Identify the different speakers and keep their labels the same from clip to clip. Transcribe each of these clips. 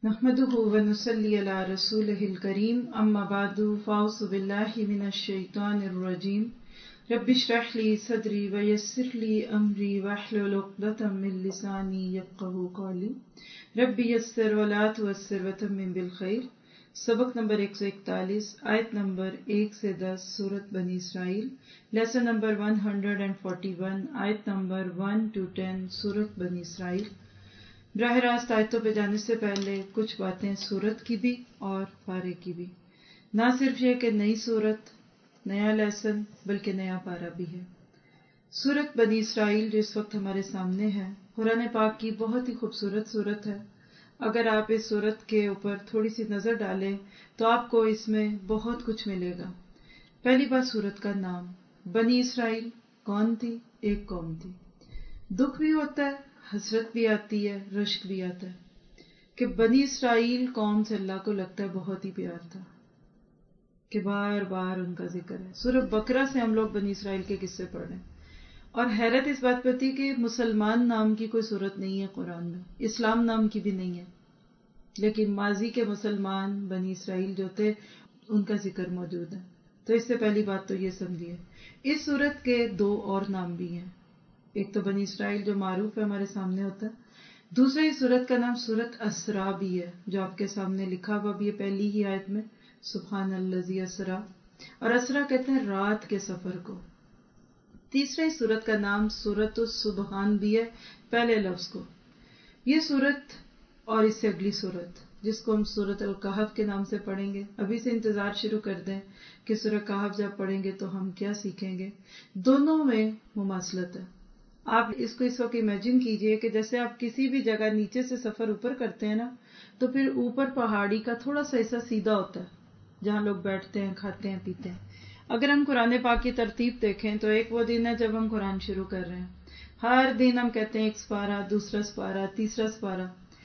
Speaker 1: نحمده ونصلي على رسوله الكريم اما بعد فاعوذ بالله من الشيطان الرجيم رب اشرح لي صدري ويسر لي امري واحلل عقدة من لساني يفقهوا قولي رب يسر ولا تعسر وتمم بالخير. سبق نمبر 141 آیت نمبر 1 سے 10 سورۃ بنی اسرائیل. لیسن نمبر 141 آیت نمبر 1 to 10 سورۃ بنی اسرائیل. براہ راست آیتوں پہ جانے سے پہلے کچھ باتیں سورت کی بھی اور پارے کی بھی. نہ صرف یہ کہ نئی سورت، نیا لیسن، بلکہ نیا پارا بھی ہے. سورت بنی اسرائیل جو اس وقت ہمارے سامنے ہے، قرآن پاک کی بہت ہی خوبصورت سورت ہے. اگر آپ اس سورت کے اوپر تھوڑی سی نظر ڈالیں تو آپ کو اس میں بہت کچھ ملے گا. پہلی بات، سورت کا نام. بنی اسرائیل کون تھی؟ ایک قوم تھی. دکھ بھی ہوتا ہے، حسرت بھی آتی ہے، رشک بھی آتا ہے کہ بنی اسرائیل قوم سے اللہ کو لگتا ہے بہت ہی پیار تھا کہ بار بار ان کا ذکر ہے. سورۃ بقرہ سے ہم لوگ بنی اسرائیل کے قصے پڑھ رہے ہیں اور حیرت اس بات پہ ہوتی ہے کہ مسلمان نام کی کوئی سورت نہیں ہے قرآن میں، اسلام نام کی بھی نہیں ہے، لیکن ماضی کے مسلمان بنی اسرائیل جو تھے ان کا ذکر موجود ہے. تو اس سے پہلی بات تو یہ سمجھیے اس سورت کے دو اور نام بھی ہیں. ایک تو بنی اسرائیل جو معروف ہے، ہمارے سامنے ہوتا ہے. دوسرا اس سورت کا نام سورت اسرا بھی ہے، جو آپ کے سامنے لکھا ہوا بھی ہے پہلی ہی آیت میں، سبحان الذی اسرا. اور اسرا کہتے ہیں رات کے سفر کو. تیسرا اس سورت کا نام سورت السبحان بھی ہے، پہلے لفظ کو. یہ سورت اور اس سے اگلی سورت جس کو ہم سورت الکہف کے نام سے پڑھیں گے، ابھی سے انتظار شروع کر دیں کہ سورۃ کہف جب پڑھیں گے تو ہم کیا سیکھیں گے. دونوں میں مماثلت ہے. آپ اس کو اس وقت امیجن کیجئے کہ جیسے آپ کسی بھی جگہ نیچے سے سفر اوپر کرتے ہیں نا، تو پھر اوپر پہاڑی کا تھوڑا سا حصہ سیدھا ہوتا ہے جہاں لوگ بیٹھتے ہیں، کھاتے ہیں، پیتے ہیں. اگر ہم قرآن پاک کی ترتیب دیکھیں تو ایک وہ دن ہے جب ہم قرآن شروع کر رہے ہیں. ہر دن ہم کہتے ہیں ایک سپارہ، دوسرا سپارہ، تیسرا سپارہ.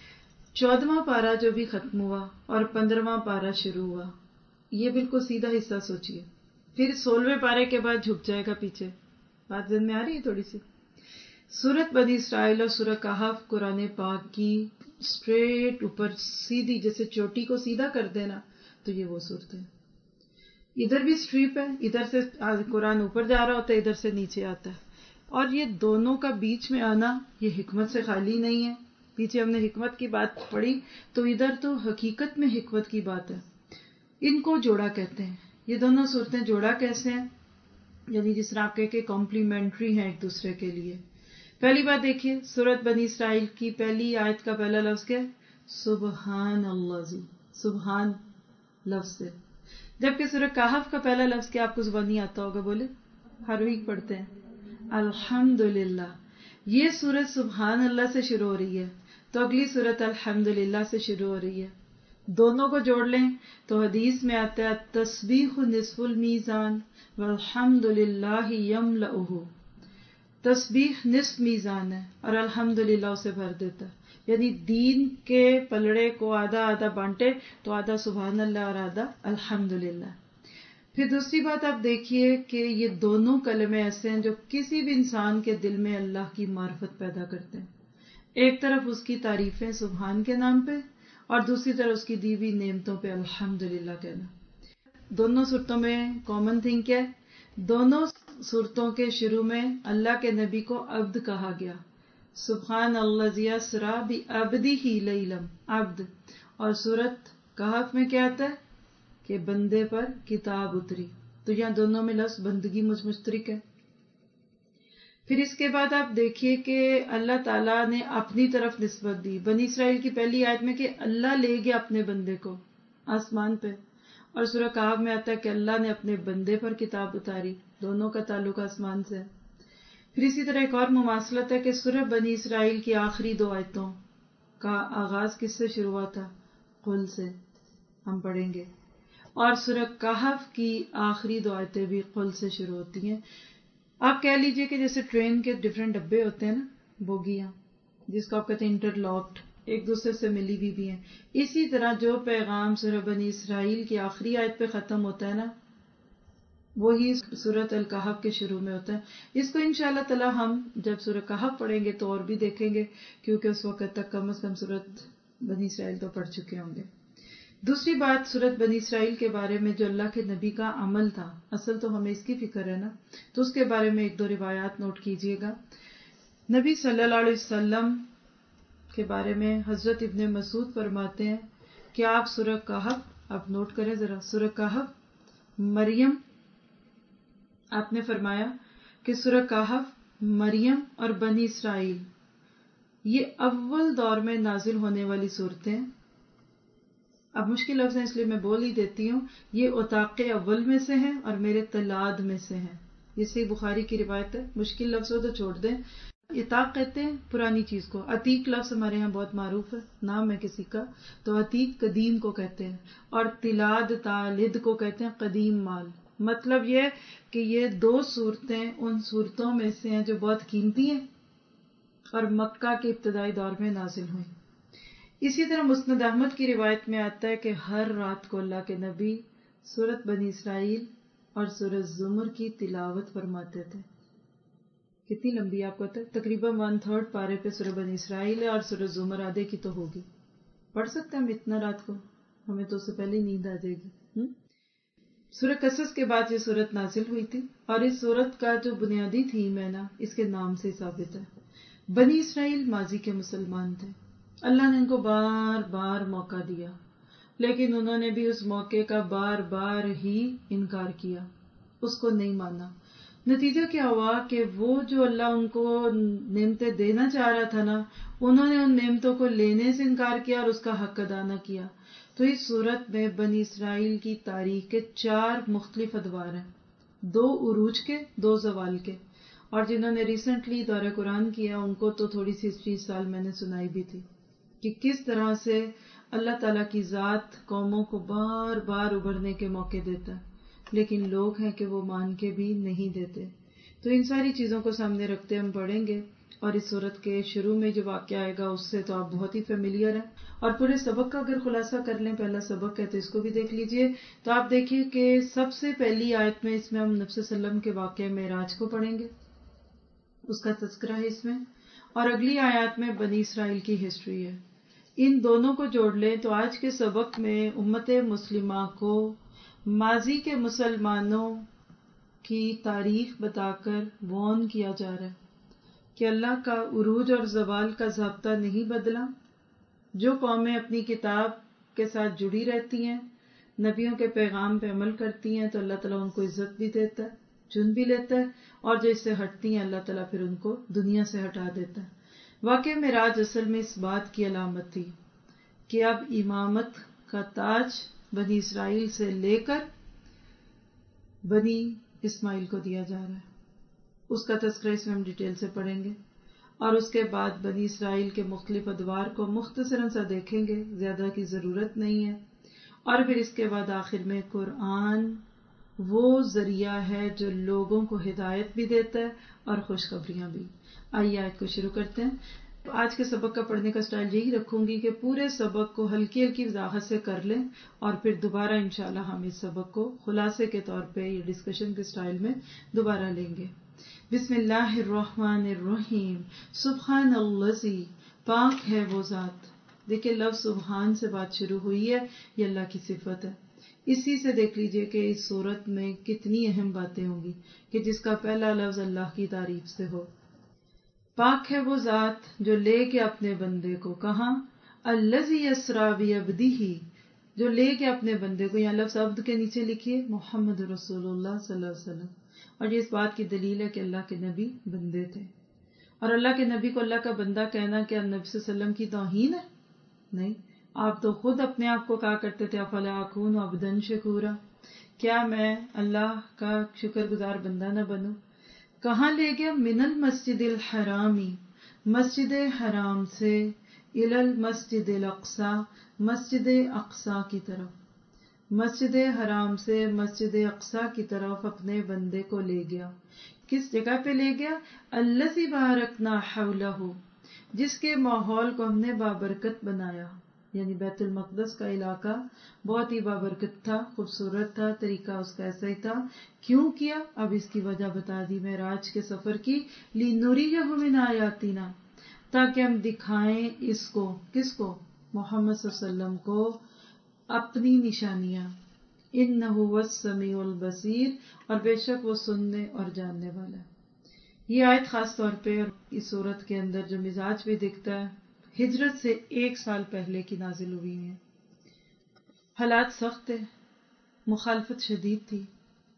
Speaker 1: 14واں پارہ جو بھی ختم ہوا اور 15واں پارہ شروع ہوا، یہ بالکل سیدھا حصہ سوچئے. پھر 16ویں پارے کے بعد جھک جائے گا پیچھے. بات ذہن میں آ رہی ہے تھوڑی سی؟ سورت بنی اسرائیل اور سورہ کہف قرآن پاک کی اسٹریٹ اوپر سیدھی، جیسے چوٹی کو سیدھا کر دینا، تو یہ وہ صورت ہے. ادھر بھی اسٹریپ ہے، ادھر سے قرآن اوپر جا رہا ہوتا ہے، ادھر سے نیچے آتا ہے. اور یہ دونوں کا بیچ میں آنا یہ حکمت سے خالی نہیں ہے. پیچھے ہم نے حکمت کی بات پڑھی تو ادھر تو حقیقت میں حکمت کی بات ہے. ان کو جوڑا کہتے ہیں. یہ دونوں صورتیں جوڑا کیسے ہیں؟ یعنی جس طرح آپ کے کمپلیمنٹری ہیں ایک دوسرے کے لیے. پہلی بات دیکھیے، سورت بنی اسرائیل کی پہلی آیت کا پہلا لفظ کیا ہے؟ سبحان اللہ. سبحان لفظ سے. جبکہ سورہ کہف کا پہلا لفظ کیا آپ کو زبانی آتا ہوگا؟ بولے. ہر ویک پڑھتے ہیں الحمدللہ. یہ سورت سبحان اللہ سے شروع ہو رہی ہے تو اگلی سورت الحمدللہ سے شروع ہو رہی ہے. دونوں کو جوڑ لیں تو حدیث میں آتا ہے تسبیح نصف المیزان والحمدللہ یملؤہ. تسبیح نصف میزان ہے اور الحمدللہ اسے بھر دیتا ہے. یعنی دین کے پلڑے کو آدھا آدھا بانٹے تو آدھا سبحان اللہ اور آدھا الحمدللہ. پھر دوسری بات آپ دیکھیے کہ یہ دونوں کلمے ایسے ہیں جو کسی بھی انسان کے دل میں اللہ کی معرفت پیدا کرتے ہیں. ایک طرف اس کی تعریفیں سبحان کے نام پہ اور دوسری طرف اس کی دی ہوئی نعمتوں پہ الحمدللہ کہنا. دونوں صورتوں میں کامن تھنگ کیا ہے؟ دونوں صورتوں کے شروع میں اللہ کے نبی کو عبد کہا گیا. سبحان الذی اسری بعبدہ لیلا، عبد. اور سورت کہف میں کیا آتا ہے کہ بندے پر کتاب اتری. تو یہاں دونوں میں لفظ بندگی مشترک ہے. پھر اس کے بعد آپ دیکھیے کہ اللہ تعالیٰ نے اپنی طرف نسبت دی. بنی اسرائیل کی پہلی آیت میں کہ اللہ لے گیا اپنے بندے کو آسمان پہ، اور سورہ کہف میں آتا ہے کہ اللہ نے اپنے بندے پر کتاب اتاری. دونوں کا تعلق آسمان سے ہے. پھر اسی طرح ایک اور مماثلت ہے کہ سورہ بنی اسرائیل کی آخری دو آیتوں کا آغاز کس سے شروع ہوا تھا؟ قل سے. ہم پڑھیں گے. اور سورہ کہف کی آخری دو آیتیں بھی قل سے شروع ہوتی ہیں. آپ کہہ لیجئے کہ جیسے ٹرین کے ڈیفرنٹ ڈبے ہوتے ہیں نا، بوگیاں، جس کو آپ کہتے ہیں انٹر لاکڈ، ایک دوسرے سے ملی بھی ہیں. اسی طرح جو پیغام سورہ بنی اسرائیل کی آخری آیت پہ ختم ہوتا ہے نا، وہی سورۃ الکہف کے شروع میں ہوتا ہے. اس کو انشاءاللہ تعالی ہم جب سورہ کہف پڑھیں گے تو اور بھی دیکھیں گے، کیونکہ اس وقت تک کم از کم سورۃ بنی اسرائیل تو پڑھ چکے ہوں گے. دوسری بات سورت بنی اسرائیل کے بارے میں جو اللہ کے نبی کا عمل تھا، اصل تو ہمیں اس کی فکر ہے نا، تو اس کے بارے میں ایک دو روایات نوٹ کیجئے گا. نبی صلی اللہ علیہ وسلم کے بارے میں حضرت ابن مسعود فرماتے ہیں کہ آپ سورہ کہف، آپ نوٹ کریں ذرا، سورہ کہف، مریم، آپ نے فرمایا کہ سورہ کہف، مریم اور بنی اسرائیل یہ اول دور میں نازل ہونے والی صورتیں. اب مشکل لفظ ہیں اس لیے میں بول ہی دیتی ہوں، یہ اوتاق اول میں سے ہیں اور میرے تلاد میں سے ہیں. یہ صحیح بخاری کی روایت ہے. مشکل لفظ ہو تو چھوڑ دیں. عتاق کہتے ہیں پرانی چیز کو. عتیق لفظ ہمارے یہاں بہت معروف ہے، نام ہے کسی کا، تو عتیق قدیم کو کہتے ہیں، اور تلاد تالد کو کہتے ہیں قدیم مال. مطلب یہ کہ یہ دو صورتیں ان صورتوں میں سے ہیں جو بہت قیمتی ہیں اور مکہ کے ابتدائی دور میں نازل ہوئیں. اسی طرح مسند احمد کی روایت میں آتا ہے کہ ہر رات کو اللہ کے نبی سورت بنی اسرائیل اور سورت زمر کی تلاوت فرماتے تھے. کتنی لمبی آپ کو پتہ ہے؟ تقریباً 1/3 پارے پہ سورہ بنی اسرائیل ہے اور سورہ زمر آدھے کی تو ہوگی. پڑھ سکتے ہیں ہم اتنا رات کو؟ ہمیں تو اس سے پہلے نیند آ جائے گی. سورہ قصص کے بعد یہ سورت نازل ہوئی تھی، اور اس سورت کا جو بنیادی تھیم ہے نا، اس کے نام سے ثابت ہے. بنی اسرائیل ماضی کے مسلمان تھے. اللہ نے ان کو بار بار موقع دیا، لیکن انہوں نے بھی اس موقع کا بار بار ہی انکار کیا، اس کو نہیں مانا. نتیجہ کیا ہوا کہ وہ جو اللہ ان کو نعمتیں دینا چاہ رہا تھا نا، انہوں نے ان نعمتوں کو لینے سے انکار کیا اور اس کا حق ادا نہ کیا. تو اس صورت میں بنی اسرائیل کی تاریخ کے 4 مختلف ادوار ہیں، 2 عروج کے، 2 زوال کے. اور جنہوں نے ریسنٹلی دورہ قرآن کیا ان کو تو تھوڑی سی ہسٹری اس سال میں نے سنائی بھی تھی کہ کس طرح سے اللہ تعالیٰ کی ذات قوموں کو بار بار ابھرنے کے موقع دیتا ہے، لیکن لوگ ہیں کہ وہ مان کے بھی نہیں دیتے. تو ان ساری چیزوں کو سامنے رکھتے ہم پڑھیں گے، اور اس صورت کے شروع میں جو واقعہ آئے گا اس سے تو آپ بہت ہی فیملیئر ہیں. اور پورے سبق کا اگر خلاصہ کر لیں، پہلا سبق ہے تو اس کو بھی دیکھ لیجئے. تو آپ دیکھیے کہ سب سے پہلی آیت میں اس میں ہم نبی صلی اللہ علیہ وسلم کے واقعہ معراج کو پڑھیں گے، اس کا تذکرہ ہے اس میں، اور اگلی آیات میں بنی اسرائیل کی ہسٹری ہے. ان دونوں کو جوڑ لیں تو آج کے سبق میں امت مسلمہ کو ماضی کے مسلمانوں کی تاریخ بتا کر وارن کیا جا رہا ہے کہ اللہ کا عروج اور زوال کا ضابطہ نہیں بدلا. جو قومیں اپنی کتاب کے ساتھ جڑی رہتی ہیں، نبیوں کے پیغام پہ عمل کرتی ہیں، تو اللہ تعالیٰ ان کو عزت بھی دیتا ہے، چن بھی لیتا ہے، اور جو اس سے ہٹتی ہیں اللہ تعالیٰ پھر ان کو دنیا سے ہٹا دیتا ہے. واقعہ معراج اصل میں اس بات کی علامت تھی کہ اب امامت کا تاج بنی اسرائیل سے لے کر بنی اسماعیل کو دیا جا رہا ہے. اس کا تذکرہ اس میں ہم ڈیٹیل سے پڑھیں گے، اور اس کے بعد بنی اسرائیل کے مختلف ادوار کو مختصراً سا دیکھیں گے، زیادہ کی ضرورت نہیں ہے. اور پھر اس کے بعد آخر میں قرآن وہ ذریعہ ہے جو لوگوں کو ہدایت بھی دیتا ہے اور خوشخبریاں بھی. آئیے آیت کو شروع کرتے ہیں. آج کے سبق کا پڑھنے کا سٹائل یہی رکھوں گی کہ پورے سبق کو ہلکی ہلکی وضاحت سے کر لیں، اور پھر دوبارہ انشاءاللہ ہم اس سبق کو خلاصے کے طور پہ یا ڈسکشن کے سٹائل میں دوبارہ لیں گے. بسم اللہ الرحمن الرحیم. سبحان الذی، پاک ہے وہ ذات. دیکھیں لفظ سبحان سے بات شروع ہوئی ہے، یہ اللہ کی صفت ہے. اسی سے دیکھ لیجئے کہ اس صورت میں کتنی اہم باتیں ہوں گی کہ جس کا پہلا لفظ اللہ کی تعریف سے ہو. پاک ہے وہ ذات جو لے کے اپنے بندے کو، کہاں؟ الذی اسری بعبدہ، جو لے کے اپنے بندے کو. یہاں لفظ عبد کے نیچے لکھیے محمد رسول اللہ صلی اللہ علیہ وسلم. اور یہ اس بات کی دلیل ہے کہ اللہ کے نبی بندے تھے، اور اللہ کے نبی کو اللہ کا بندہ کہنا کیا نبی صلی اللہ علیہ وسلم کی توہین ہے؟ نہیں. آپ تو خود اپنے آپ کو کہا کرتے تھے افلا اکون عبدا شکورا، کیا میں اللہ کا شکر گزار بندہ نہ بنوں؟ کہاں لے گیا؟ من المسجد الحرامی، مسجد حرام سے، الی المسجد الاقصی، مسجد اقصی کی طرف. مسجد حرام سے مسجد اقصی کی طرف اپنے بندے کو لے گیا. کس جگہ پہ لے گیا؟ الذی بارکنا حولہ، جس کے ماحول کو ہم نے بابرکت بنایا. یعنی بیت المقدس کا علاقہ بہت ہی بابرکت تھا، خوبصورت تھا، طریقہ اس کا ایسا ہی تھا. کیوں کیا؟ اب اس کی وجہ بتا دی معراج کے سفر کی. لِنُرِیَهُ مِنْ آیاتِنَا، تاکہ ہم دکھائیں اس کو. کس کو؟ محمد صلی اللہ علیہ وسلم کو اپنی نشانیاں، انہ هو السمیع البصیر، اور بے شک وہ سننے اور جاننے والا ہے۔ یہ آیت خاص طور پہ اس صورت کے اندر جو مزاج بھی دکھتا ہے، ہجرت سے 1 سال پہلے کی نازل ہوئی ہیں۔ حالات سخت تھے، مخالفت شدید تھی،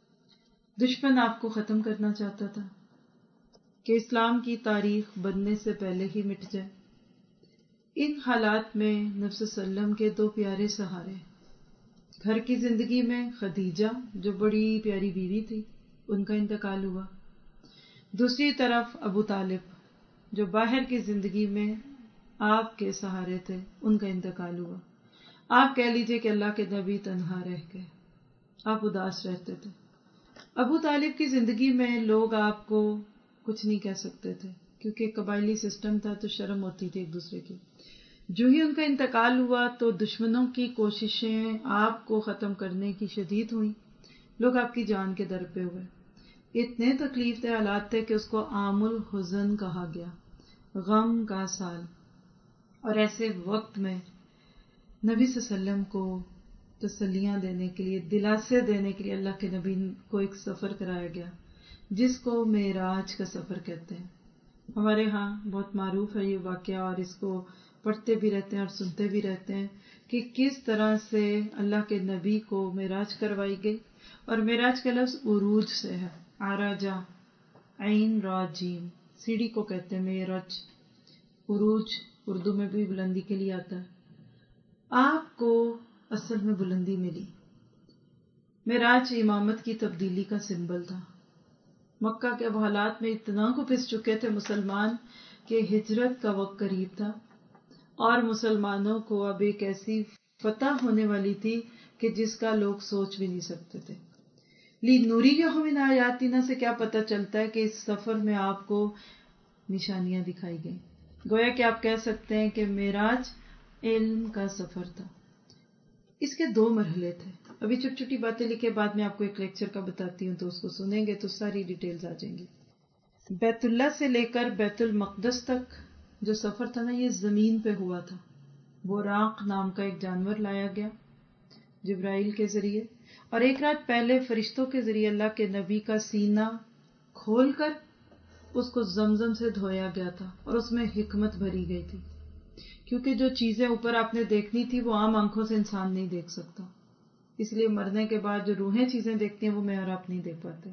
Speaker 1: دشمن آپ کو ختم کرنا چاہتا تھا کہ اسلام کی تاریخ بننے سے پہلے ہی مٹ جائے۔ ان حالات میں نبی صلی اللہ علیہ وسلم کے 2 پیارے سہارے، گھر کی زندگی میں خدیجہ جو بڑی پیاری بیوی تھی، ان کا انتقال ہوا، دوسری طرف ابو طالب جو باہر کی زندگی میں آپ کے سہارے تھے، ان کا انتقال ہوا۔ آپ کہہ لیجئے کہ اللہ کے نبی تنہا رہ گئے، آپ اداس رہتے تھے۔ ابو طالب کی زندگی میں لوگ آپ کو کچھ نہیں کہہ سکتے تھے کیونکہ قبائلی سسٹم تھا تو شرم ہوتی تھی ایک دوسرے کی۔ جو ہی ان کا انتقال ہوا تو دشمنوں کی کوششیں آپ کو ختم کرنے کی شدید ہوئیں، لوگ آپ کی جان کے در پہ ہوئے۔ اتنے تکلیف دہ حالات تھے کہ اس کو عام الحزن کہا گیا، غم کا سال۔ اور ایسے وقت میں نبی صلی اللہ علیہ وسلم کو تسلیاں دینے کے لیے، دلاسے دینے کے لیے اللہ کے نبی کو ایک سفر کرایا گیا جس کو معراج کا سفر کہتے ہیں۔ ہمارے ہاں بہت معروف ہے یہ واقعہ، اور اس کو پڑھتے بھی رہتے ہیں اور سنتے بھی رہتے ہیں کہ کس طرح سے اللہ کے نبی کو معراج کروائی گئی۔ اور معراج کا لفظ عروج سے ہے، عرجا، عین را جیم، سیڑھی کو کہتے ہیں معراج۔ عروج اردو میں بھی بلندی کے لیے آتا ہے۔ آپ کو اصل میں بلندی ملی۔ معراج امامت کی تبدیلی کا سمبل تھا۔ مکہ کے حالات میں اتنا کو پس چکے تھے مسلمان کہ ہجرت کا وقت قریب تھا، اور مسلمانوں کو اب ایک ایسی فتح ہونے والی تھی کہ جس کا لوگ سوچ بھی نہیں سکتے تھے۔ لِنُرِيَهُ مِنْ آیَاتِنَا سے کیا پتہ چلتا ہے کہ اس سفر میں آپ کو نشانیاں دکھائی گئیں۔ گویا کہ آپ کہہ سکتے ہیں کہ معراج علم کا سفر تھا۔ اس کے 2 مرحلے تھے۔ ابھی چھوٹی چھوٹی باتیں لکھے، بعد میں آپ کو ایک لیکچر کا بتاتی ہوں تو اس کو سنیں گے تو ساری ڈیٹیلز آ جائیں گی۔ بیت اللہ سے لے کر بیت المقدس تک جو سفر تھا نا، یہ زمین پہ ہوا تھا۔ براق نام کا ایک جانور لایا گیا جبرائیل کے ذریعے، اور 1 رات پہلے فرشتوں کے ذریعے اللہ کے نبی کا سینہ کھول کر اس کو زمزم سے دھویا گیا تھا، اور اس میں حکمت بھری گئی تھی، کیونکہ جو چیزیں اوپر آپ نے دیکھنی تھی وہ عام آنکھوں سے انسان نہیں دیکھ سکتا، اس لیے مرنے کے بعد جو روحیں چیزیں دیکھتی ہیں وہ میں اور آپ نہیں دیکھ پاتے۔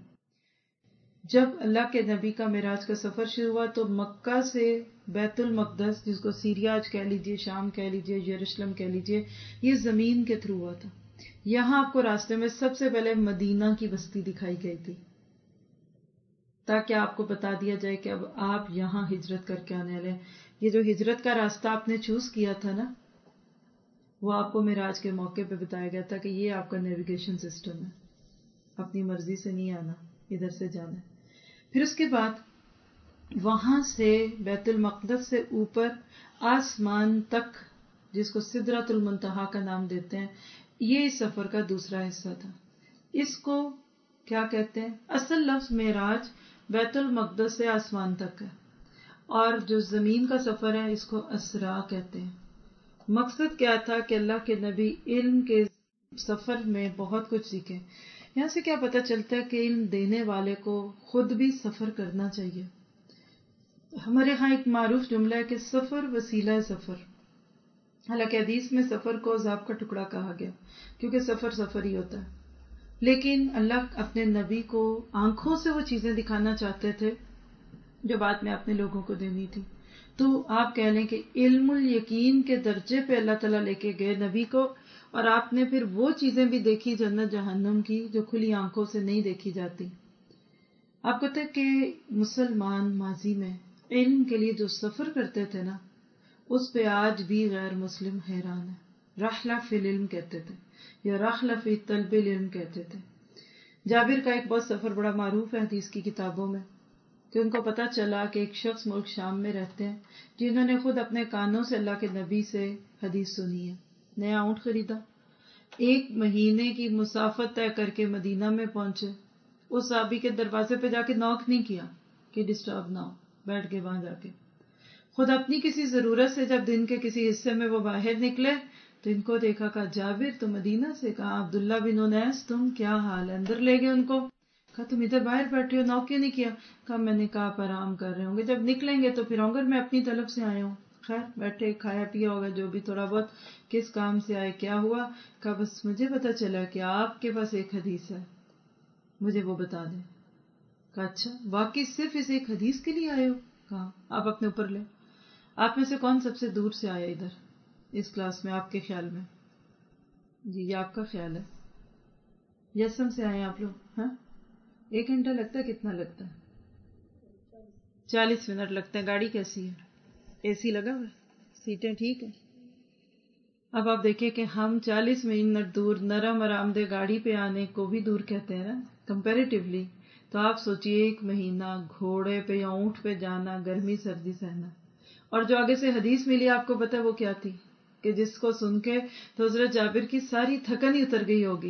Speaker 1: جب اللہ کے نبی کا معراج کا سفر شروع ہوا تو مکہ سے بیت المقدس، جس کو سیریا آج کہہ لیجئے، شام کہہ لیجئے، یروشلم کہہ لیجئے، یہ زمین کے تھرو ہوا تھا۔ یہاں آپ کو راستے میں سب سے پہلے مدینہ کی بستی دکھائی گئی تھی، تاکہ آپ کو بتا دیا جائے کہ اب آپ یہاں ہجرت کر کے آنے والے ہیں۔ یہ جو ہجرت کا راستہ آپ نے چوز کیا تھا نا، وہ آپ کو معراج کے موقع پہ بتایا گیا تھا کہ یہ آپ کا نیویگیشن سسٹم ہے، اپنی مرضی سے نہیں آنا، ادھر سے جانا ہے۔ پھر اس کے بعد وہاں سے بیت المقدس سے اوپر آسمان تک، جس کو سدرۃ المنتہا کا نام دیتے ہیں، یہ اس سفر کا دوسرا حصہ تھا۔ اس کو کیا کہتے ہیں؟ اصل لفظ معراج بیت المقدس سے آسمان تک ہے، اور جو زمین کا سفر ہے اس کو اسرا کہتے ہیں۔ مقصد کیا تھا کہ اللہ کے نبی علم کے سفر میں بہت کچھ سیکھیں۔ یہاں سے کیا پتہ چلتا ہے کہ علم دینے والے کو خود بھی سفر کرنا چاہیے۔ ہمارے ہاں ایک معروف جملہ ہے کہ سفر وسیلہ سفر۔ حالانکہ حدیث میں سفر کو عذاب کا ٹکڑا کہا گیا، کیونکہ سفر سفر ہی ہوتا ہے، لیکن اللہ اپنے نبی کو آنکھوں سے وہ چیزیں دکھانا چاہتے تھے جو بعد میں اپنے لوگوں کو دینی تھی۔ تو آپ کہہ لیں کہ علم الیقین کے درجے پہ اللہ تعالیٰ لے کے گئے نبی کو، اور آپ نے پھر وہ چیزیں بھی دیکھی جنت جہنم کی جو کھلی آنکھوں سے نہیں دیکھی جاتی۔ آپ کو پتہ ہے کہ مسلمان ماضی میں علم کے لیے جو سفر کرتے تھے نا، اس پہ آج بھی غیر مسلم حیران ہے۔ رحلہ فی العلم کہتے تھے، یا رحلہ فی طلب العلم کہتے تھے۔ جابر کا ایک بہت سفر بڑا معروف ہے حدیث کی کتابوں میں، کہ ان کو پتا چلا کہ ایک شخص ملک شام میں رہتے ہیں جنہوں نے خود اپنے کانوں سے اللہ کے نبی سے حدیث سنی ہے۔ نیا اونٹ خریدا، 1 مہینے کی مسافت طے کر کے مدینہ میں پہنچے۔ اس صحابی کے دروازے پہ جا کے نوک نہیں کیا کہ ڈسٹرب نہ ہو، بیٹھ کے وہاں جا کے خود اپنی کسی ضرورت سے جب دن کے کسی حصے میں وہ باہر نکلے تو ان کو دیکھا، کہا جابر تم مدینہ سے، کہا عبداللہ بن انیس تم کیا حال ہے، اندر لے گئے ان کو، کہا تم ادھر باہر بیٹھے ہو، نوک کیوں نہیں کیا، کہا میں نے کہا آپ آرام کر رہے ہوں گے، جب نکلیں گے تو پھر آؤں گا، میں اپنی طرف سے آیا ہوں، خیر بیٹھے کھایا پیا ہوگا جو بھی تھوڑا بہت، کس کام سے آئے کیا ہوا، کہا بس مجھے پتا چلا کہ آپ کے پاس ایک حدیث ہے، مجھے وہ بتا دیں، کہا اچھا واقعی صرف اس ایک حدیث کے لیے آئے ہو، کہا آپ اپنے اوپر لیں، آپ میں سے کون سب سے دور سے آیا ادھر اس کلاس میں آپ کے خیال میں؟ جی یہ آپ کا خیال ہے، یسم سے آئے آپ لوگ؟ ہاں 1 گھنٹہ لگتا ہے، کتنا لگتا ہے؟ 40 منٹ لگتے ہیں. گاڑی کیسی ہے؟ اے سی لگا ہوا ہے، سیٹیں ٹھیک ہے؟ اب آپ دیکھیں کہ ہم 40 منٹ دور نرم آرام دہ گاڑی پہ آنے کو بھی دور کہتے ہیں نا کمپیریٹیولی، تو آپ سوچئے 1 مہینہ گھوڑے پہ یا اونٹ پہ جانا، گرمی سردی سہنا، اور جو آگے سے حدیث ملی آپ کو پتا وہ کیا تھی کہ جس کو سن کے تو حضرت جابر کی ساری تھکن ہی اتر گئی ہوگی.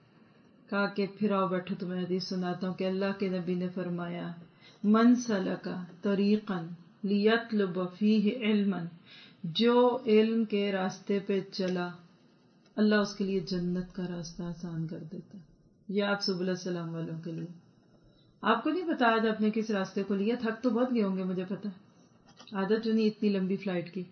Speaker 1: کہا کہ پھر آؤ بیٹھو تمہیں حدیث سناتا ہوں کہ اللہ کے نبی نے فرمایا من سلک طریقا لیطلب فیہ علما، جو علم کے راستے پہ چلا اللہ اس کے لیے جنت کا راستہ آسان کر دیتا. یہ آپ سبل السلام والوں کے لیے. آپ کو نہیں پتا آج آپ نے کس راستے کو لیا، تھک تو بہت گئے ہوں گے مجھے پتا، عادت جو نہیں اتنی لمبی فلائٹ کی،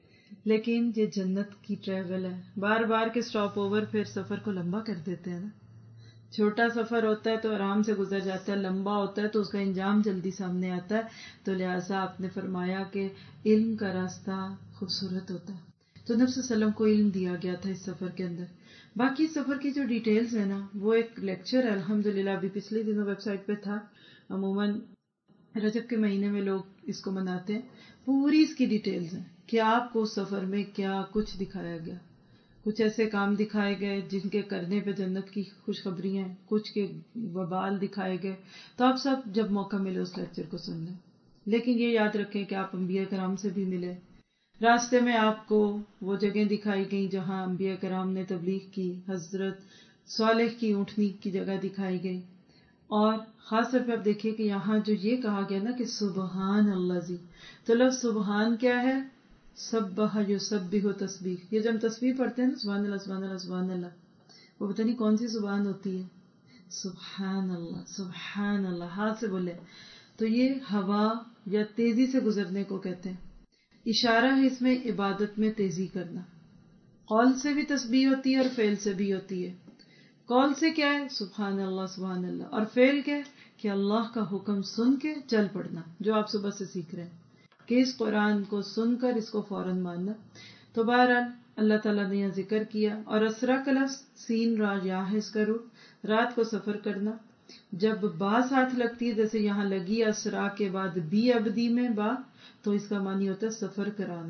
Speaker 1: لیکن یہ جنت کی ٹریول ہے. بار بار کے سٹاپ اوور پھر سفر کو لمبا کر دیتے ہیں نا. چھوٹا سفر ہوتا ہے تو آرام سے گزر جاتا ہے، لمبا ہوتا ہے تو اس کا انجام جلدی سامنے آتا ہے. تو لہٰذا آپ نے فرمایا کہ علم کا راستہ خوبصورت ہوتا ہے. تو نبی صلی اللہ علیہ وسلم کو علم دیا گیا تھا اس سفر کے اندر. باقی سفر کی جو ڈیٹیلز ہیں نا وہ ایک لیکچر ہے الحمدللہ، ابھی پچھلے دنوں ویب سائٹ پہ تھا. عموماً رجب کے مہینے میں لوگ اس کو مناتے ہیں. پوری اس کی ڈیٹیلز ہیں کہ آپ کو سفر میں کیا کچھ دکھایا گیا. کچھ ایسے کام دکھائے گئے جن کے کرنے پہ جنت کی خوشخبری ہیں، کچھ کے وبال دکھائے گئے. تو آپ سب جب موقع ملے اس لیکچر کو سن لیں، لیکن یہ یاد رکھیں کہ آپ انبیاء کرام سے بھی ملے. راستے میں آپ کو وہ جگہیں دکھائی گئیں جہاں انبیاء کرام نے تبلیغ کی. حضرت صالح کی اونٹنی کی جگہ دکھائی گئی. اور خاص طور پہ آپ دیکھیے کہ یہاں جو یہ کہا گیا نا کہ سبحان اللہ جی، تو لفظ سبحان کیا ہے؟ سبح یسبح تسبیح. یہ جب ہم تسبیح پڑھتے ہیں نا سبحان اللہ سبحان اللہ سبحان اللہ، وہ پتہ نہیں کون سی زبان ہوتی ہے، سبحان اللہ سبحان اللہ، ہاتھ سے بولے. تو یہ ہوا یا تیزی سے گزرنے کو کہتے ہیں. اشارہ ہے اس میں عبادت میں تیزی کرنا. قول سے بھی تسبیح ہوتی ہے اور فعل سے بھی ہوتی ہے. قول سے کیا ہے؟ سبحان اللہ سبحان اللہ. اور فعل کیا ہے؟ کہ اللہ کا حکم سن کے چل پڑنا، جو آپ صبح سے سیکھ رہے ہیں کہ اس قرآن کو سن کر اس کو فوراً ماننا. تو بہرحال اللہ تعالیٰ نے یہاں ذکر کیا. اور اسرا کا لفظ سین را یا ہے اس کا روح، رات کو سفر کرنا. جب با ساتھ لگتی ہے جیسے یہاں لگی اسرا کے بعد بی ابدی میں با، تو اس کا معنی ہوتا ہے سفر کرانا.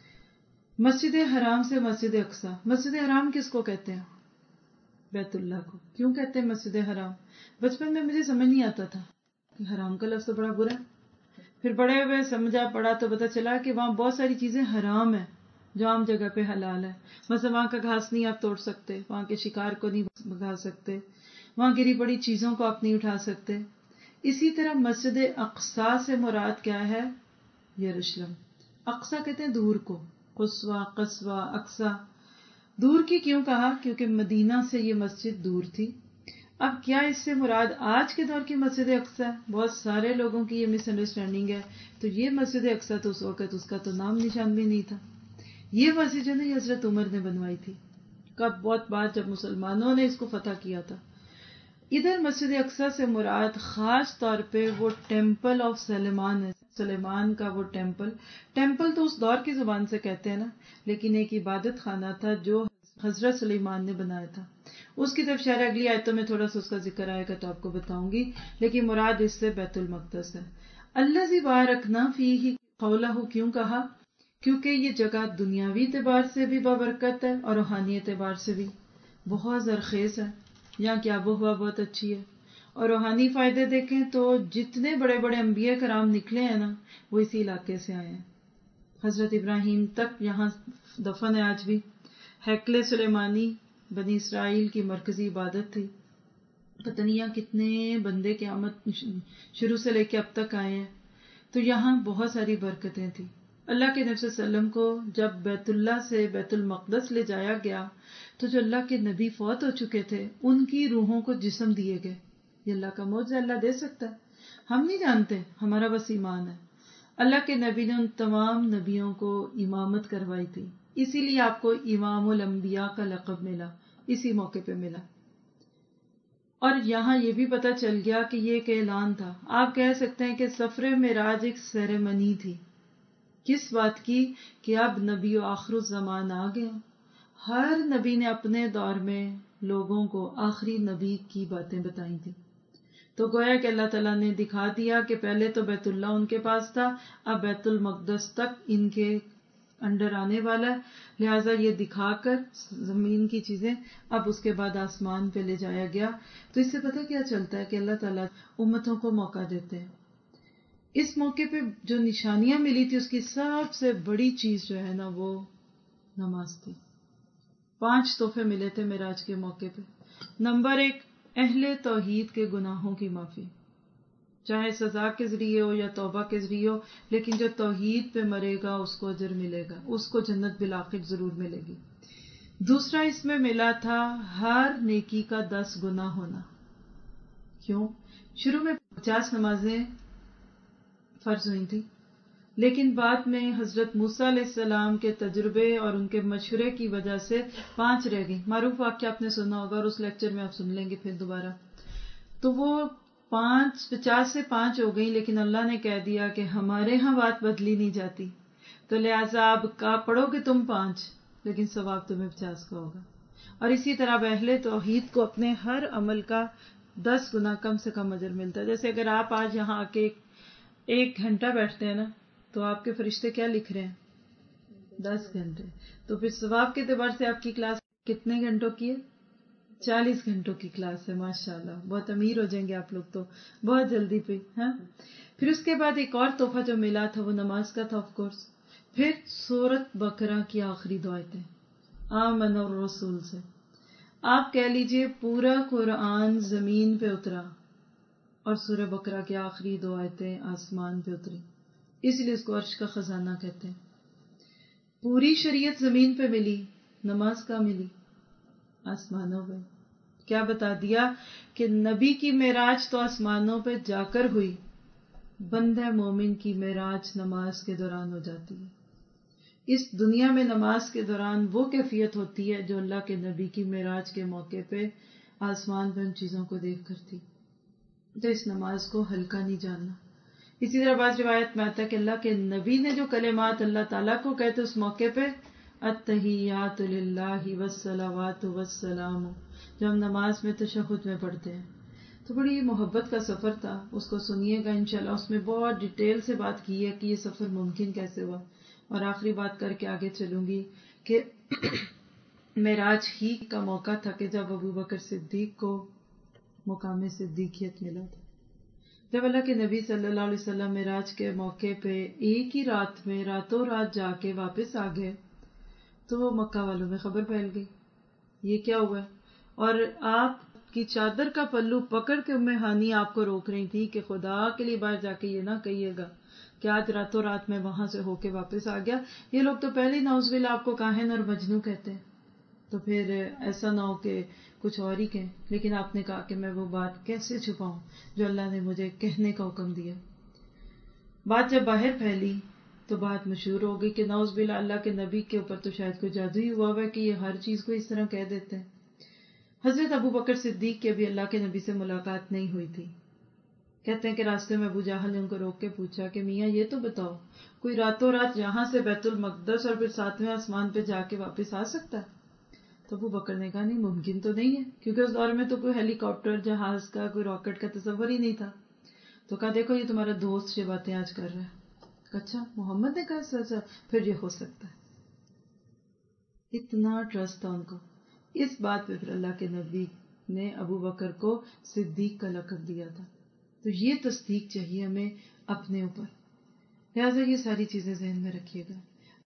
Speaker 1: مسجد حرام سے مسجد اقصی. مسجد حرام کس کو کہتے ہیں؟ بیت اللہ کو. کیوں کہتے ہیں مسجد حرام؟ بچپن میں مجھے سمجھ نہیں آتا تھا کہ حرام کا لفظ تو بڑا برا ہے. پھر بڑے ہوئے سمجھا پڑا تو پتا چلا کہ وہاں بہت ساری چیزیں حرام ہیں جو عام جگہ پہ حلال ہے. مثلا وہاں کا گھاس نہیں آپ توڑ سکتے، وہاں کے شکار کو نہیں بھگا سکتے، وہاں گری پڑی چیزوں کو آپ نہیں اٹھا سکتے. اسی طرح مسجد اقصی سے مراد کیا ہے؟ یروشلم. اقصی کہتے ہیں دور کو، قصوہ قصوہ اقصی. دور کی کیوں کہا؟ کیونکہ مدینہ سے یہ مسجد دور تھی. اب کیا اس سے مراد آج کے دور کی مسجد اقصی ہے؟ بہت سارے لوگوں کی یہ مس انڈرسٹینڈنگ ہے. تو یہ مسجد اقصی تو اس وقت اس کا تو نام نشان بھی نہیں تھا. یہ مسجد جو ہے حضرت عمر نے بنوائی تھی، کب؟ بہت بعد جب مسلمانوں نے اس کو فتح کیا تھا. ادھر مسجد اقصی سے مراد خاص طور پہ وہ ٹیمپل آف سلیمان ہے، سلیمان کا وہ ٹیمپل. ٹیمپل تو اس دور کی زبان سے کہتے ہیں نا، لیکن ایک عبادت خانہ تھا جو حضرت سلیمان نے بنایا تھا. اس کی طرف شاید اگلی آیتوں میں تھوڑا سا اس کا ذکر آئے گا تو آپ کو بتاؤں گی، لیکن مراد اس سے بیت المقدس ہے. الذی بارکنا فیہ قولہ کیوں کہا؟ کیونکہ یہ جگہ دنیاوی اعتبار سے بھی بابرکت ہے اور روحانی اعتبار سے بھی بہت زرخیز ہے. یہاں کی آب و ہوا بہت اچھی ہے. اور روحانی فائدے دیکھیں تو جتنے بڑے بڑے انبیاء کرام نکلے ہیں نا وہ اسی علاقے سے آئے ہیں. حضرت ابراہیم تک یہاں دفن ہے آج بھی. ہیکل سلیمانی بنی اسرائیل کی مرکزی عبادت تھی. پتہ نہیں یہاں کتنے بندے قیامت شروع سے لے کے اب تک آئے ہیں. تو یہاں بہت ساری برکتیں تھیں. اللہ کے نبی صلی اللہ علیہ وسلم کو جب بیت اللہ سے بیت المقدس لے جایا گیا تو جو اللہ کے نبی فوت ہو چکے تھے ان کی روحوں کو جسم دیے گئے. یہ اللہ کا معجزہ، اللہ دے سکتا ہے، ہم نہیں جانتے، ہمارا بس ایمان ہے. اللہ کے نبی نے ان تمام نبیوں کو امامت کروائی تھی، اسی لیے آپ کو امام الانبیاء کا لقب ملا، اسی موقع پہ ملا. اور یہاں یہ بھی پتہ چل گیا کہ یہ ایک اعلان تھا. آپ کہہ سکتے ہیں کہ سفر معراج ایک سیریمنی تھی. کس بات کی؟ کہ اب نبی و آخر الزمان آ گیا. ہر نبی نے اپنے دور میں لوگوں کو آخری نبی کی باتیں بتائی تھی. تو گویا کہ اللہ تعالیٰ نے دکھا دیا کہ پہلے تو بیت اللہ ان کے پاس تھا، اب بیت المقدس تک ان کے انڈر آنے والا ہے. لہٰذا یہ دکھا کر زمین کی چیزیں اب اس کے بعد آسمان پہ لے جایا گیا. تو اس سے پتہ کیا چلتا ہے کہ اللہ تعالیٰ امتوں کو موقع دیتے ہیں. اس موقع پہ جو نشانیاں ملی تھی اس کی سب سے بڑی چیز جو ہے نا وہ نماز تھی. 5 تحفے ملے تھے معراج کے موقع پہ. نمبر 1، اہل توحید کے گناہوں کی معافی، چاہے سزا کے ذریعے ہو یا توبہ کے ذریعے ہو، لیکن جو توحید پہ مرے گا اس کو اجر ملے گا، اس کو جنت بالآخر ضرور ملے گی. دوسرا اس میں ملا تھا ہر نیکی کا 10 گنا ہونا. کیوں؟ شروع میں 50 نمازیں فرض ہوئی تھی، لیکن بعد میں حضرت موسیٰ علیہ السلام کے تجربے اور ان کے مشورے کی وجہ سے 5 رہ گئی. معروف واقعہ آپ نے سنا ہوگا اور اس لیکچر میں آپ سن لیں گے پھر دوبارہ. تو وہ 50 سے 5 ہو گئی، لیکن اللہ نے کہہ دیا کہ ہمارے ہاں بات بدلی نہیں جاتی، تو لہٰذا اب پڑھو گے تم 5 لیکن ثواب تمہیں 50 کا ہوگا. اور اسی طرح اہل توحید کو اپنے ہر عمل کا 10 گنا کم سے کم اجر ملتا ہے. جیسے اگر آپ آج یہاں آ کے 1 گھنٹہ بیٹھتے ہیں نا تو آپ کے فرشتے کیا لکھ رہے ہیں؟ 10 گھنٹے. تو پھر ثواب کے اعتبار سے آپ کی کلاس کتنے گھنٹوں کی ہے؟ 40 گھنٹوں کی کلاس ہے. ماشاءاللہ بہت امیر ہو جائیں گے آپ لوگ تو بہت جلدی پہ. ہاں، پھر اس کے بعد ایک اور تحفہ جو ملا تھا وہ نماز کا تھا آف کورس. پھر سورۃ بقرہ کی آخری 2 آیتیں آمن الرسول سے. آپ کہہ لیجئے پورا قرآن زمین پہ اترا اور سورہ بقرہ کی آخری 2 آیتیں آسمان پہ اتری، اس لیے اس کو عرش کا خزانہ کہتے ہیں. پوری شریعت زمین پہ ملی، نماز کا ملی آسمانوں پہ. کیا بتا دیا کہ نبی کی معراج تو آسمانوں پہ جا کر ہوئی، بندہ مومن کی معراج نماز کے دوران ہو جاتی ہے. اس دنیا میں نماز کے دوران وہ کیفیت ہوتی ہے جو اللہ کے نبی کی معراج کے موقع پہ آسمان پہ ان چیزوں کو دیکھ کر تھی. تو اس نماز کو ہلکا نہیں جاننا. اسی طرح بعض روایت میں آتا ہے کہ اللہ کے نبی نے جو کلمات اللہ تعالیٰ کو کہتے اس موقع پہ التحیات للہ والصلوات والسلام، جو ہم نماز میں تشہد میں پڑھتے ہیں. تو بڑی محبت کا سفر تھا، اس کو سنیے گا انشاءاللہ. اس میں بہت ڈیٹیل سے بات کی ہے کہ یہ سفر ممکن کیسے ہوا. اور آخری بات کر کے آگے چلوں گی کہ معراج ہی کا موقع تھا کہ جب ابو بکر صدیق کو مقام صدیقیت ملا تھا. جب اللہ کے نبی صلی اللہ علیہ وسلم معراج کے موقع پہ ایک ہی رات میں راتوں رات جا کے واپس آ گئے تو مکہ والوں میں خبر پھیل گئی یہ کیا ہوا ہے. اور آپ کی چادر کا پلو پکڑ کے ام ہانی آپ کو روک رہی تھی کہ خدا کے لیے باہر جا کے یہ نہ کہیے گا کہ آج راتوں رات میں وہاں سے ہو کے واپس آ گیا. یہ لوگ تو پہلے نعوذ باللہ آپ کو کاہن اور مجنوں کہتے ہیں، تو پھر ایسا نہ ہو کہ کچھ اور ہی کہیں. لیکن آپ نے کہا کہ میں وہ بات کیسے چھپاؤں جو اللہ نے مجھے کہنے کا حکم دیا. بات جب باہر پھیلی تو بات مشہور ہو گئی کہ نعوذ باللہ اللہ کے نبی کے اوپر تو شاید کوئی جادو ہی ہوا ہے کہ یہ ہر چیز کو اس طرح کہہ دیتے ہیں. حضرت ابو بکر صدیق کی ابھی اللہ کے نبی سے ملاقات نہیں ہوئی تھی. کہتے ہیں کہ راستے میں ابو جہل نے ان کو روک کے پوچھا کہ میاں یہ تو بتاؤ کوئی راتوں رات یہاں سے بیت المقدس اور پھر 7ویں آسمان پہ جا کے واپس آ سکتا ہے؟ تو ابو بکر نے کہا نہیں، ممکن تو نہیں ہے، کیونکہ اس دور میں تو کوئی ہیلی کاپٹر جہاز کا کوئی راکٹ کا تصور ہی نہیں تھا. تو کہا دیکھو یہ تمہارا دوست یہ باتیں آج کر رہا ہے. اچھا محمد نے کہا سچا، پھر یہ ہو سکتا ہے. اتنا ٹرسٹ تھا ان کو. اس بات پہ پھر اللہ کے نبی نے ابو بکر کو صدیق کا لقب دیا تھا. تو یہ تصدیق چاہیے ہمیں اپنے اوپر. لہٰذا یہ ساری چیزیں ذہن میں رکھیے گا.